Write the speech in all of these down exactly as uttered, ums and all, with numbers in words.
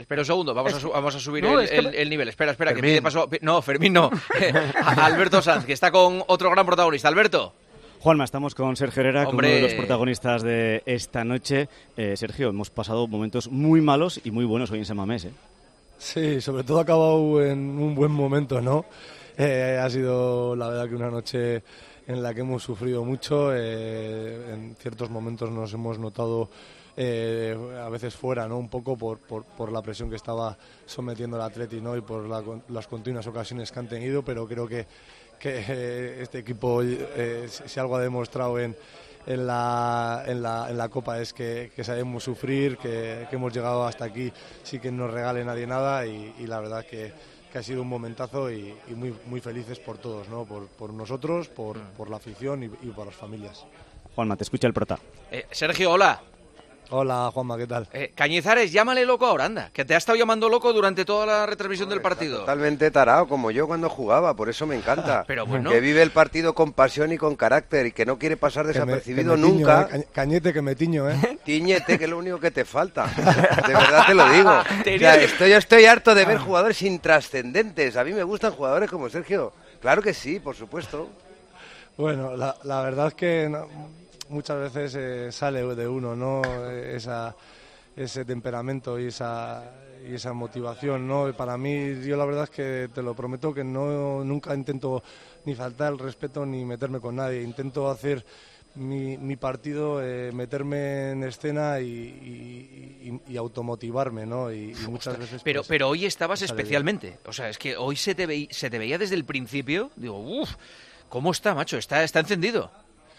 Espera un segundo, vamos, a, su vamos a subir no, el, es que... el, el nivel. Espera, espera, Fermín. que pide paso... No, Fermín no. Alberto Sanz, que está con otro gran protagonista. Alberto. Juanma, estamos con Sergio Herrera, Hombre. con uno de los protagonistas de esta noche. Eh, Sergio, hemos pasado momentos muy malos y muy buenos hoy en San Mamés, ¿eh? Sí, sobre todo ha acabado en un buen momento, ¿no? Eh, ha sido, la verdad, que una noche en la que hemos sufrido mucho. Eh, en ciertos momentos nos hemos notado eh, a veces fuera, ¿no? Un poco por, por, por la presión que estaba sometiendo el Atleti, ¿no? Y por la, las continuas ocasiones que han tenido, pero creo que, que eh, este equipo, eh, si algo ha demostrado en, en, la, en, la, en la Copa es que, que sabemos sufrir, que, que hemos llegado hasta aquí sin que nos regale nadie nada y, y la verdad que, que ha sido un momentazo y, y muy, muy felices por todos, ¿no? Por, por nosotros, por, por la afición y, y por las familias. Juanma, te escucha el prota. Eh, Sergio, hola. Hola, Juanma, ¿qué tal? Eh, Cañizares, llámale loco ahora, anda, que te ha estado llamando loco durante toda la retransmisión No, del partido. Totalmente tarao, como yo cuando jugaba, por eso me encanta. Pero bueno. Que vive el partido con pasión y con carácter y que no quiere pasar desapercibido que me, que me tiño, nunca. eh, cañete, que me tiño, ¿eh? Tiñete, que es lo único que te falta. De verdad te lo digo. Te O sea, diría- estoy, yo estoy harto de ver jugadores intrascendentes. A mí me gustan jugadores como Sergio. Claro que sí, por supuesto. Bueno, la, la verdad es que no, muchas veces eh, sale de uno, ¿no? Esa, ese temperamento y esa, y esa motivación, ¿no? Y para mí, yo la verdad es que te lo prometo que no nunca intento ni faltar el respeto ni meterme con nadie. Intento hacer mi, mi partido, eh, meterme en escena y, y, y, y automotivarme, ¿no? Y, y muchas veces... Pero, pues, pero hoy estabas sale bien. especialmente. O sea, es que hoy se te, veí- se te veía desde el principio. Digo, uff, ¿cómo está, macho? Está, está encendido.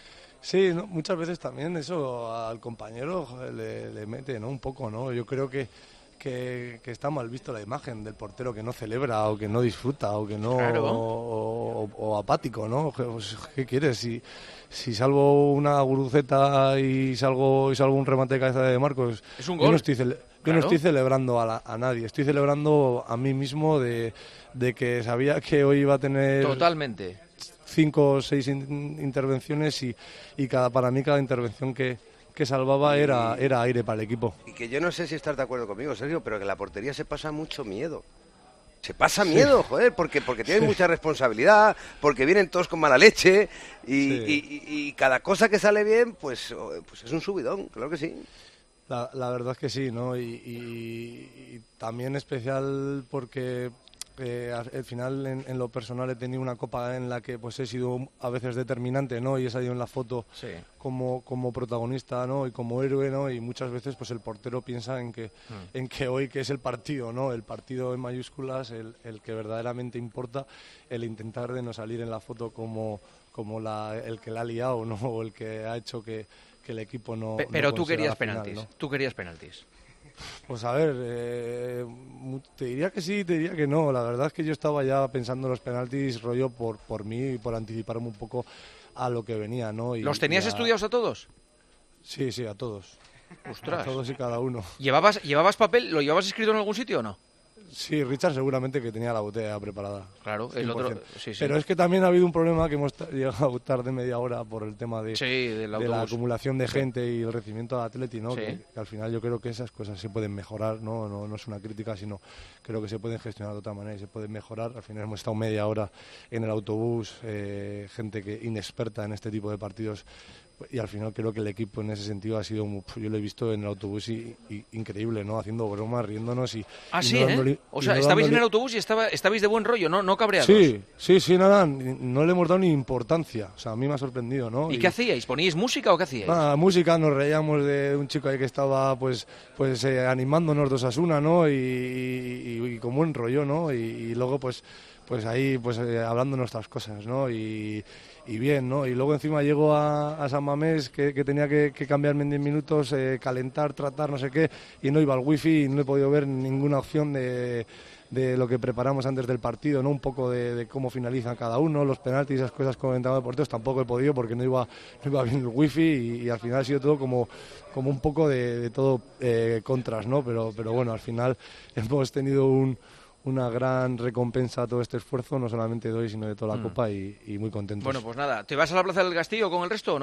Sí, no, muchas veces también eso al compañero joder, le, le mete, ¿no? Un poco, ¿no? Yo creo que, que, que está mal visto la imagen del portero que no celebra o que no disfruta o que no Claro. o, o- o apático, ¿no? ¿Qué, pues, ¿qué quieres? Si, si salvo una guruceta y salgo y salgo un remate de cabeza de Marcos, Es un yo gol. no estoy cele- yo Claro. no estoy celebrando a, la- a nadie, estoy celebrando a mí mismo de, de que sabía que hoy iba a tener Totalmente. cinco o seis in- intervenciones y, y cada para mí cada intervención que, que salvaba era, era aire para el equipo. Y que yo no sé si estás de acuerdo conmigo, Sergio, pero que en la portería se pasa mucho miedo. Se pasa miedo, joder, porque, porque tienes Sí. mucha responsabilidad, porque vienen todos con mala leche y, Sí. y- y- y cada cosa que sale bien, pues, oh, pues es un subidón, claro que sí. La, la verdad es que sí, ¿no? Y, y- y también especial porque eh, al al final en, en lo personal he tenido una copa en la que pues he sido a veces determinante, ¿no? Y he salido en la foto Sí. como, como protagonista, ¿no? Y como héroe, ¿no? Y muchas veces pues el portero piensa en que, Mm. en que hoy que es el partido, ¿no? El partido en mayúsculas, el, el que verdaderamente importa, el intentar de no salir en la foto como, como la, el que la ha liado, ¿no? O el que ha hecho que, que el equipo no... Pe- no pero tú consiga querías la final, penaltis. ¿no? Tú querías penaltis. Pues a ver, eh, mu- te diría que sí, te diría que no. La verdad es que yo estaba ya pensando en los penaltis rollo por, por mí y por anticiparme un poco a lo que venía, ¿no? Y, ¿Los tenías y a- estudiados a todos? Sí, sí, a todos. A Ostras. todos y cada uno. ¿Llevabas, ¿Llevabas papel? ¿Lo llevabas escrito en algún sitio o no? Sí, Richard seguramente que tenía la botella preparada. Claro, el cien por otro... cien. Sí, sí. Pero es que también ha habido un problema que hemos ta- llegado tarde media hora por el tema de, Sí, del de la autobús. acumulación de gente y el recibimiento al Atleti, ¿no? Sí. Que, que al final yo creo que esas cosas se pueden mejorar, ¿no? No, no es una crítica, sino creo que se pueden gestionar de otra manera y se pueden mejorar. Al final hemos estado media hora en el autobús, eh, gente que inexperta en este tipo de partidos y al final creo que el equipo en ese sentido ha sido, muy- yo lo he visto en el autobús y, y increíble, ¿no? Haciendo bromas, riéndonos y... Ah, y sí, no ¿eh? dándole- O y sea, no estabais en dándole- el autobús y estaba, estabais de buen rollo, ¿no? No cabreados. Sí, sí, sí, nada, ni- no le hemos dado ni importancia. O sea, a mí me ha sorprendido, ¿no? ¿Y qué hacíais? ¿Poníais música o qué hacíais? Nada, música, nos reíamos de un chico ahí que estaba pues pues eh, animándonos dos Osasuna, ¿no? Y, y, y con buen rollo, ¿no? Y, y luego pues pues ahí pues eh, hablando nuestras cosas, ¿no? Y, y bien, ¿no? Y luego encima llego a, a San Mamés que, que tenía que, que cambiarme en diez minutos, eh, calentar, tratar, no sé qué, y no iba al wifi y no he podido ver ninguna opción de de lo que preparamos antes del partido, ¿no? Un poco de, de cómo finalizan cada uno, los penaltis, esas cosas como entrenador de porteros, tampoco he podido porque no iba, no iba bien el wifi y, y al final ha sido todo como, como un poco de, de todo eh, contras, ¿no? Pero, pero bueno, al final hemos tenido un, una gran recompensa a todo este esfuerzo, no solamente de hoy, sino de toda la Mm. Copa y, y muy contentos. Bueno, pues nada, ¿te vas a la Plaza del Castillo con el resto o no?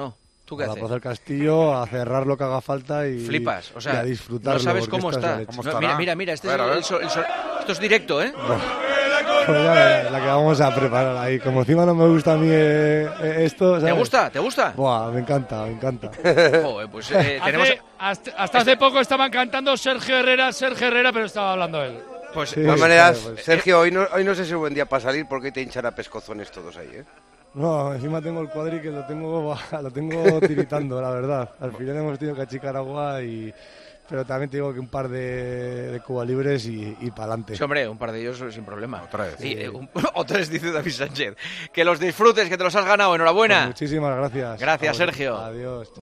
¿Tú qué a la haces? Plaza del Castillo, a cerrar lo que haga falta y, Flipas, o y sea, a disfrutarlo. no sabes porque cómo esta es la está. leche. ¿Cómo No, estará? mira, mira, mira, este A ver, es a el, ver. sol- el sol- esto es directo, ¿eh? Pues ya verás, la que vamos a preparar ahí. Como encima no me gusta a mí eh, eh, esto, ¿sabes? ¿Te gusta? ¿Te gusta? Buah, me encanta, me encanta. Joder, pues eh, Hace- tenemos... hasta, hasta hace poco estaban cantando Sergio Herrera, Sergio Herrera, pero estaba hablando él. Pues, Sí. De todas maneras, claro, pues. Sergio, hoy no, hoy no sé si es buen día para salir porque hoy te hinchará pescozones todos ahí, ¿eh? No, encima tengo el cuadri que lo tengo, buah, lo tengo tiritando, la verdad. Al final hemos tenido que achicar agua y... Pero también te digo que un par de, de Cuba libres y, y para adelante. sí, hombre, un par de ellos sin problema. Otra vez. Y, eh, un- o tres, dice David Sánchez. Que los disfrutes, que te los has ganado. Enhorabuena. Muchísimas gracias. Gracias, A vos- Sergio. Adiós.